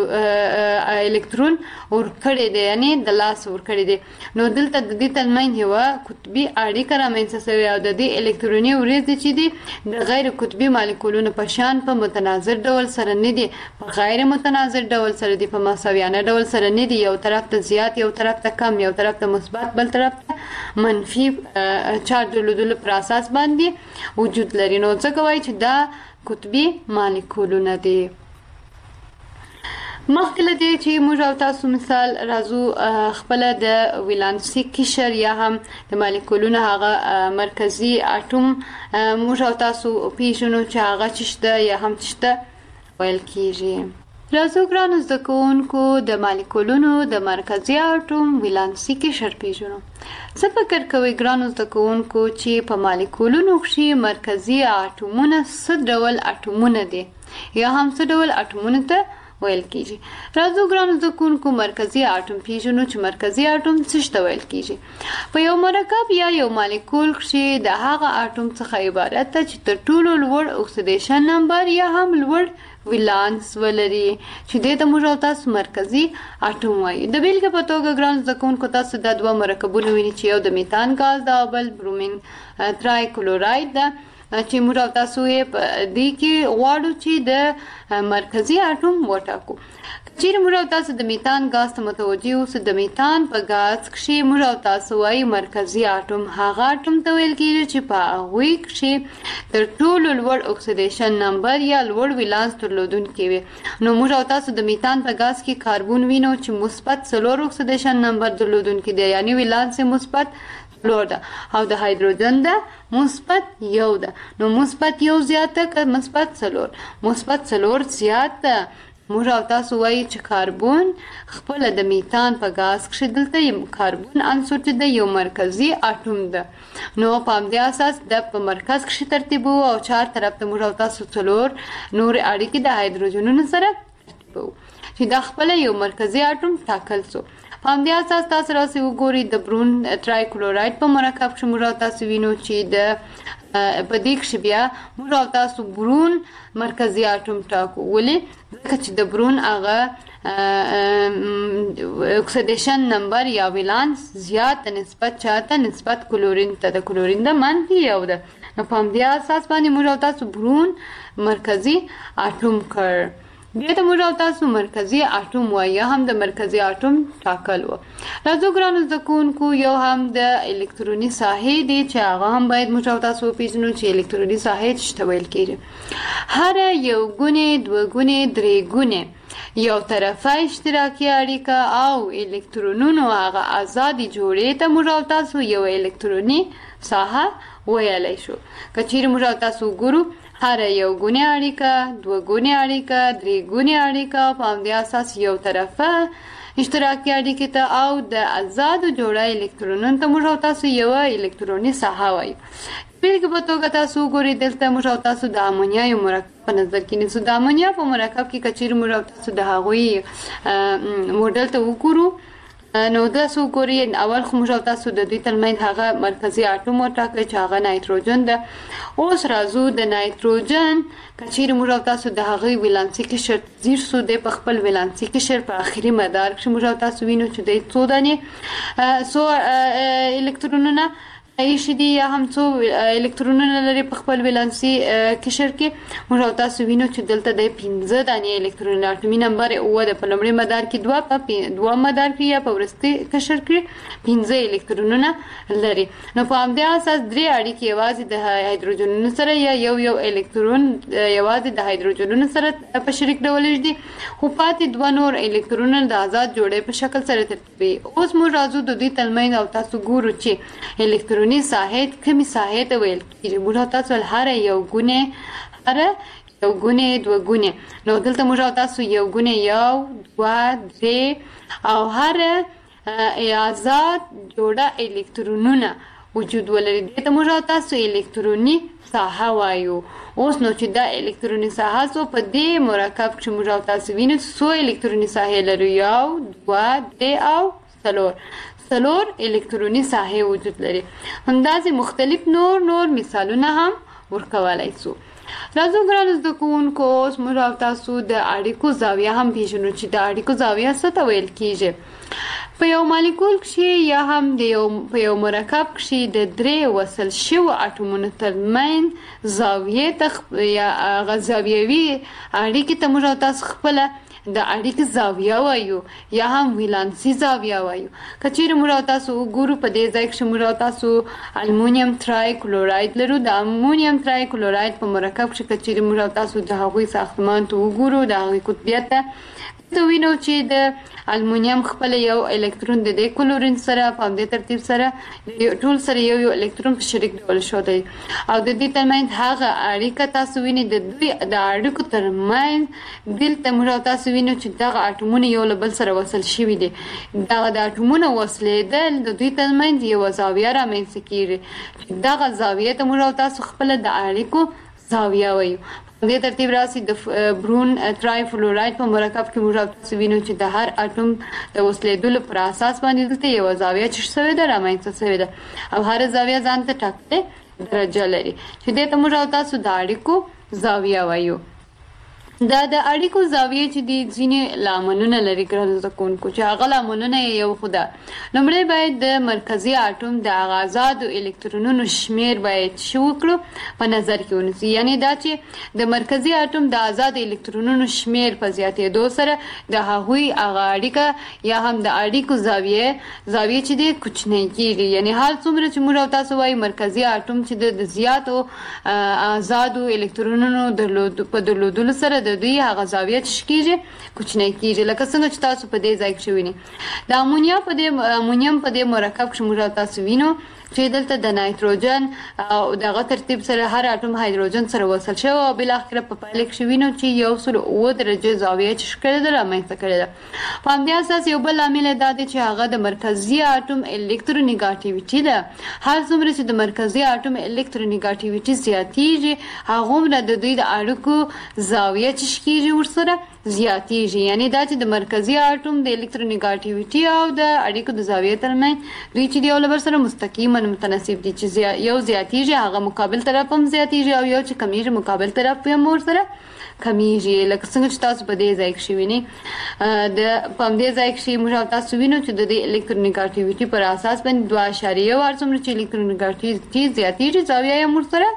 الکترون ورکړی دی، یعنی د لاس ورکړی دی، نو دلته د دې ترمنځ یوه قطبي اړیکه رامنځته شوې او د دې الکتروني وریځې چې دي د غیر قطبي مالیکولونو په شان په متناظر ډول سره نه دي، په غیر متناظر ډول سره دي، په مساویانه ډول سره نه دي. یو طرف ته زیات، یو طرف ته کم، یو طرف ته مثبت، بل طرف ته منفي چارج درلودلو پر اساس باندې وجود لري. نو ځکه وایي چې دا قطبي مالیکولونه دي. مخکې له دې چې موږ او تاسو مثال راځو خپله د ولانسي قشر یا هم د مالیکولونو هغه مرکزي اټوم موږ او تاسو پیژنو چې هغه څه شته یا هم څه شته ویل کیږي. راځو ګرانو زده کوونکو د مالیکولونو د مرکزي اټوم ولانسي قشر پیژنو. څه فکر کوئ ګرانو زده کوونکو چې په مالیکولونو کښې مرکزي اټومونه څه ډول اټومونه دي یا هم څه ډول اټومونو ته ویل کیږي؟ راځو ګرانو زده کوونکو مرکزي اټوم پیژنو چې مرکزي اټوم څه ته ویل کیږي. په یو مرکب یا یو مالیکول کښې د هغه اټوم څخه عبارت ده چې تر ټولو لوړ اکسیدیشن نمبر یا هم لوړ ولانس ولري چې دې ته موږ تاسو مرکزی اټوم وایي. د بیلګې په توګه ګران زده کوونکو تاسو د دوه مرکبونه ویني چې یو د میتان غاز دا بل برومین ترای کلوراید ده چې موږ تاسو یې په دې کې غواړو چې د مرکزی اټوم وټاکو. چیرې موږ تاسو د میتان غاز ته متوجه اوسئ، د میتان په غاز کې موږ تاسو وايي مرکزی اټوم هغه اټوم ته ویل کېږي چې په هغوی کې تر ټولو لوړ اکسیډیشن نمبر یا لوړ ولانس درلودونکی وي. نو موږ تاسو د میتان په غاز کې کاربن وینو چې مثبت څلور اکسیډیشن نمبر درلودونکی دی، یعنی ولانس مثبت څلور ده، او د هایدروجن ده مثبت یو ده. نو مثبت یو زیاته که مثبت څلور؟ مثبت څلور زیات ده. موږ او تاسو وایي چې کاربن خپل د میتان په غاز کې دلته کاربن عنصر چې د یو مرکزی اټوم ده. نو په همدې اساس د په مرکز کې ترتیب او چار طرف ته موږ او تاسو څلور نور اړیکې د هایدروجنونو سره ترتیبو چې د خپل یو مرکزی اټوم ټاکل سو. په همدې اساس تاسو راسي وګورئ د برون ترای کلوراید په مرکب کې موږ تاسو وینو چې د په دې کې بیا موږ تاسو برون مرکزی اټوم ټاکو. ولې؟ ځکه چې د برون هغه اکسیډیشن نمبر یا ولانس زیات نسبت چاته نسبت کلورین ته، د کلورین د منفي یو ده. نو په همدې اساس باندې موږ تاسو برون مرکزی اټوم کړ. بیا د موږ تاسو مرکزی اټوم وایي، هم د مرکزی اټوم ټاکل و. راځو ګرانو زده کوونکو یو هم د الکتروني ساحې دی چې هغه هم باید موږ تاسو وپېژنو چې الکتروني ساحې څه ته ویل کېږي. هر یو ګونې، دوه ګونې، درې ګونې یو طرفه اشتراکي اړیکه او الکترونونو هغه آزادي جوړې ته موږ تاسو یو الکتروني ساحه ویلی شو. که چیرې موږ تاسو ګورو هر یو ګونې اړیکه، دوه ګونې اړیکه، درې ګونې اړیکه په همدې اساس یو طرفه اشتراکي اړیکې ته او د آزادو جوړه الکترونونو ته موږ تاسو یو الکتروني ساحه وایو. بیلګې په توګه تاسو ګورئ دلته موږ تاسو د امونیا یو مرکب په نظر کې نیسو. د امونیا په مرکب کې که چیرې موږ تاسو د هغوی موډل ته وګورو نو تاسو ګورئ اول خو موږ تاسو د دوی ترمنځ هغه مرکزی اټوم وټاکئ چې هغه نایتروجن ده. اوس راځو د نایتروجن که چیرې موږ تاسو د هغوی ولانسي قشر زیر سو دی په خپل ولانسي قشر په آخري مدار کې موږ تاسو وینو چې دی څو دانې څو الکترونونه ایشي دي یا هم څو الکترونونه لري په خپل ولانسي قشر کې. موږ تاسو وینو چې دلته د پنځه دانې الکترونونه اټومي نمبر اوه ده، په لومړي مدار کې دوه، په دوه مدار کې یا په وروستي قشر کې پنځه الکترونونه لري. نو په همدې اساس درې اړیکې یوازې د هایدروجنونو سره یا یو یو الکترون یوازې د هایدروجنونو سره په شریک ډول دي، خو پاتې دوه نور الکترونونه د آزاد جوړې په شکل سره ترتیبوي. اوس موږ راځو د دوی ترمنځ او تاسو ګورو چې الکترون الکتروني ساحې کومې ساحې ته ویل کېږي. موږ تاسو هر یو ګونې هر یو ګونې دوه ګونې، نو دلته موږ تاسو یو ګونې یو دوه درې او هر آزاد جوړه الکترونونه وجود ولري. دې ته موږ تاسو الکتروني ساحه وایو. اوس نو چې دا الکتروني ساحه سو په دې مرکب کې موږ تاسو وینو څو الکتروني ساحې لري، یو دوه درې او څلور څلور الکتروني ساحې وجود لري. همداسې مختلف نور نور مثالونه هم ورکولای سو. راځو ګرانو زده کوونکو اوس موږ تاسو د اړیکو زاویه هم پیژنو چې د اړیکو زاویه څه ته ویل کېږي. په یو مالیکول کې یا هم د یو په یو مرکب کې د درې وصل شوو اټومونو ترمنځ زاویې ته یا هغه زاویوي اړیکې ته موږ تاسو خپله د اړیکې زاویه وایو یا هم ولانسي زاویه وایو. که چیرې موږ تاسو وګورو په دې ځای کې موږ تاسو المونیم ترای کلوراید لرو. د امونیم ترای کلوراید په مرکب کې که چیرې موږ تاسو د هغوی ساختمان ته وګورو د هغوی قطبیت ته ته وینو چې د المونیم خپل یو الکترون د دې کلورین سره په همدې ترتیب سره ټول سره یو یو الکترون په شریک ډول شو دی او د دې ترمنځ هغه اړیکه تاسو وینئ د دوی د اړیکو ترمنځ دلته موږ تاسو وینو چې دغه اټومونه یو له بل سره وصل شوي دي. دغه د اټومونه وصلېدل د دوی ترمنځ یوه زاویه رامنځته کېږي. دغه زاویې ته موږ تاسو خپله د اړیکو زاویه وایو. دې ترتیب راسي د برون ترای فلوراید په مرکب کې موږ تاسو وینو چې د هر اټوم د وصلېدلو پر اساس باندې دلته یوه زاویه چې شوې ده رامنځته شوې ده او هر زاویه ځان ته ټاکلې درجه لري چې دې ته موږ تاسو د اړیکو زاویه وایو. دا د اړیکو زاویې چې د ځینې لاملونه لري ګرانو زده کوونکو چې هغه لاملونه یو خو ده لومړی باید د مرکزي اټوم د هغه آزادو الکترونونو شمیر باید شو وکړو په نظر کې ونیسي یعنی دا چې د مرکزي اټوم د آزاد الکترونونو شمیر په زیاتېدو سره د هغوی هغه اړیکه یا هم د اړیکو زاویې زاویې چې د کوچنۍ کېږي یعنی هر څومره چې موږ او تاسو وایي مرکزي اټوم چې د زیاتو آزادو الکترونونو درلود په درلودلو سره د دوی هغه زاویه شکیږي کوچنۍ کیږي لکه څنګه چې تاسو په دې ځای کې شویني د امونیا په دې امونیم په دې مرکب کې موږ تاسو وینو چې دلته د نایتروجن او دغه ترتیب سره هر اټوم هایدروجن سره وصل شوی او بل اخر په پایله کې شوینو چې یو سل اوه درجه زاویه شکل در رامنځته کړی ده په همدې اساس یو بل عامل دا دی چې هغه د مرکزي اټوم الکترونیګاټیویټي ده هر څومره چې د مرکزي اټوم الکترونیګاټیویټي زیاتیږي هغومره د دوی د اړیکو زاویه چې شکیږي ورسره زیاتیږي یعنی دا چې د مرکزي اټوم د الکترونیګاټیویټي او د اړیکو د زاویې ترمنځ دوی چې یو له بل سره مستقیما متناسب دي چې یو زیاتیږي هغه مقابل طرف هم زیاتیږي او یو چې کمیږي مقابل طرف هم ورسره کمیږي لکه څنګه چې تاسو په دې ځای کې شویني د په دې ځای کې موږ تاسو وینو چې د الکترونیګاټیویټي پر اساس باندې دوه اشاریه ور څومره چې الکترونیګاټیویټي زیاتیږي زاویه یې ورسره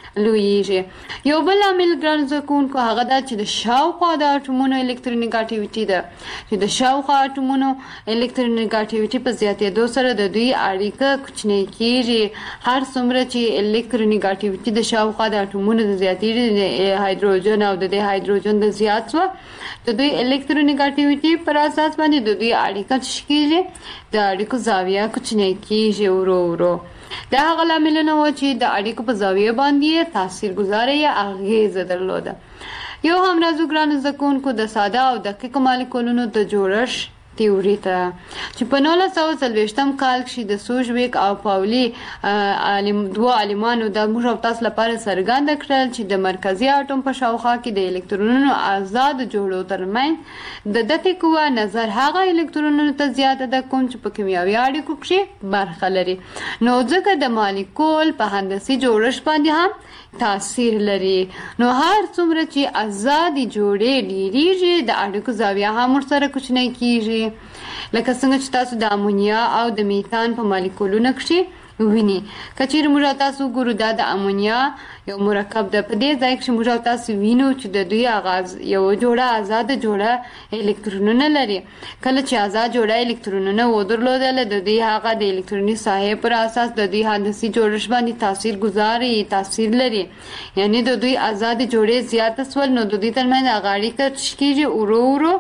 لویږي یو بل عامل ګران زده کوونکو هغه دا چې د شاوخوا د اټومونو الکترونیګاټیویټي ده چې د شاوخوا اټومونو الکترونیګاټیویټي په زیاتېدو سره د دوی اړیکه کوچنۍ کیږي هر څومره چې الکترونیګاټیویټي د شاوخوا د اټومونو د زیاتېږي د هایدروجن او د هایدروجن د زیات شو د دوی الکترونیګاټیویټي پر اساس باندې د دوی اړیکه شکیږي د اړیکو زاویه کوچنۍ کیږي ورو ورو دا هغه لاملونه و چې د اړیکو په زاویه باندې تاثیرګذاره یا اغیزه درلوده یو هم راځو ګرانو زده کوونکو د ساده او دقیقو مالیکولونو د جوړښت تیوري ته چې په نولس سوه څلوېښتم کال کې د سوژویک او پاولی عالم دوه عالمانو د موږ او تاسو لپاره څرګنده کړل چې د مرکزي اټوم په شاوخوا کې د الکترونونو آزاد جوړو ترمنځ د دقیق قوه نظر هغه الکترونونو ته زیاته ده کوم چې په کیمیاوي اړیکو کې برخه لري نو ځکه د مالیکول په هندسي جوړښت باندې هم تاثیر لري نو هر څومره چې آزادي جوړې ډیریږي د اړیکو زاویه هم ورسره کوچنۍ کیږي لکه څنګه چې تاسو د امونیا او د میتان په مالیکولونو کې ویني کچیر موږ تاسو ګورو دا د امونیا یو مرکب ده په دې ځای کې موږ تاسو وینو چې د دوی آغاز یو جوړه آزاد جوړه الکترونونه لري کله چې آزاد جوړه الکترونونه ودرلودل د دوی هغه د الکتروني ساحې پر اساس د دوی هندسي جوړښت باندې تاثیر گذاري تاثیر لري یعنی د دوی آزاد جوړې زیات سول نو د دوی ترمنځ اغاړي کېږي ورو ورو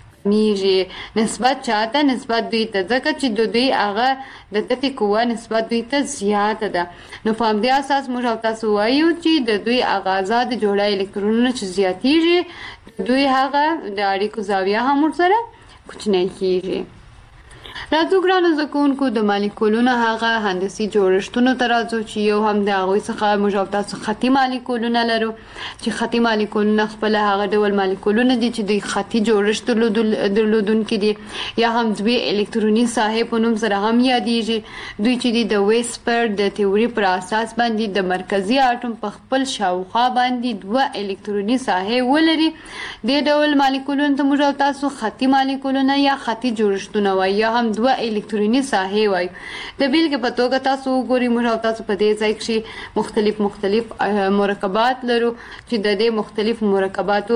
میږي نسبت چاته نسبت دوی ته ځکه چې د دوی هغه د دقیق قوه نسبت دوی ته زیاته ده نو په همدې اساس موږ تاسو وایو چې د دوی هغه آزاد جوړه الکترونونه چې زیاتیږي دوی هغه د اړیکو زاویه هم ورسره کوچنۍ کیږي راځو ګرانو زده کوونکو د مالیکولونو هغه هندسي جوړښتونو ته راځو چې یو هم د هغوی څخه موږ او تاسو خطي مالیکولونه لرو چې خطي مالیکولونه خپل هغه ډول مالیکولونه دي چې د خطي جوړښت درلودونکي دي یا هم دوی الکتروني ساحې په نوم سره هم یادیږي دوی چې د ویسپر د تیوري پر اساس باندې د مرکزي اټوم په خپل شاوخوا باندې دوه الکتروني ساحې ولري د ډول مالیکولونو ته موږ او تاسو خطي مالیکولونه یا خطي جوړښتونه وایي یا هم دوه الکتروني ساحې وایي د بیلګې په توګه تاسو وګورئ موږ او تاسو په دې ځای کې مختلف مختلف مرکبات لرو چې د دې مختلف مرکباتو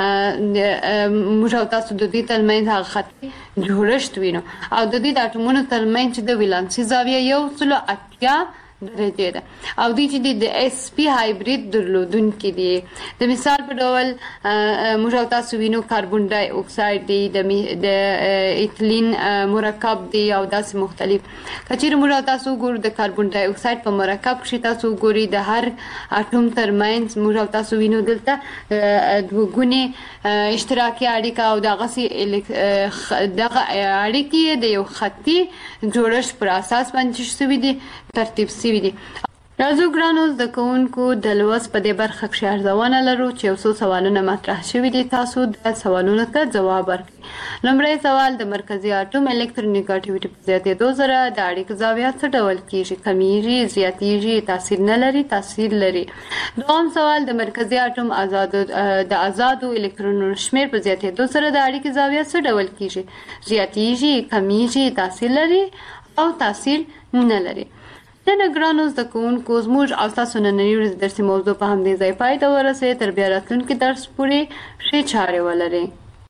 موږ او تاسو د دې ترمنځ هغه خطي جوړښت وینو او د دې د اټومونو ترمنځ د ولانسي زاویه یو سل اتیا درجه ده او دوی چې د اس پی هایبرید درلودونکي دي د مثال په ډول موږ او تاسو وینو کاربن ډای اکساید دی د ایتلین مرکب دی او داسې مختلف کچېرې موږ او تاسو ګورو د کاربن ډای اکساید په مرکب کې تاسو ګوري د هر اټوم ترمنځ موږ او تاسو وینو دلته دوه ګونې اشتراکي اړیکه او دغه دغه اړیکې د یو خطي جوړښت پر اساس باندې شوي دي ترتیب شوي دي راځو ګرانو زده کوونکو د لوست په دې برخه کې ارزونه لرو چې یو څو سوالونه مطرح شوي دي. تاسو د سوالونو ته ځواب ورکړئ. لومړی سوال د مرکزي اټوم الکترونیګټیویټي په زیاتېدو سره د اړیکې زاویه څه ډول کیږي؟ کمیږي، زیاتیږي، تاثیر نه لري، تاثیر لري. دویم سوال د مرکزي اټوم آزادو د آزادو الکترونونو شمیر په زیاتېدو سره د اړیکې زاویه څه ډول کیږي؟ زیاتیږي، کمیږي، تاثیر لري او تاثیر نه لري. نن ګرانو زده کوونکو زموږ او تاسو نننۍ ورځ درسي موضوع په همدې ځای پای ته ورسېد. تر بیا راتلونکي درس پورې ښې چارې ولرئ.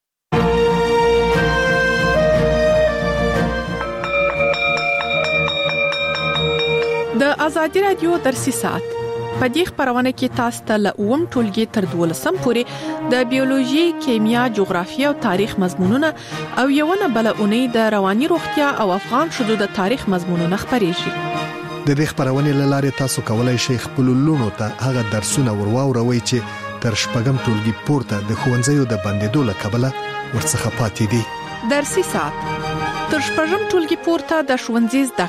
د ازادي رادیو درسي ساعت په دې خبرونه کې تاسو ته له اووم ټولګي تر دولسم پورې د بیولوژي، کیمیا، جغرافیه او تاریخ مضمونونه او یوونه بل اونۍ د رواني روغتیا او افغان شذو د تاریخ مضمونونه خبرېږي. د دې خبرونې لاره تاسو کولای شئ خپل لونو ته هغه درسونه ورواوروي چې تر شپږم ټولګي پورته د ښوونځیو د بندیدو له کبله ورڅخه پاتې دي. درسي ساعت تر شپږم ټولګي پورته د ښوونځي زده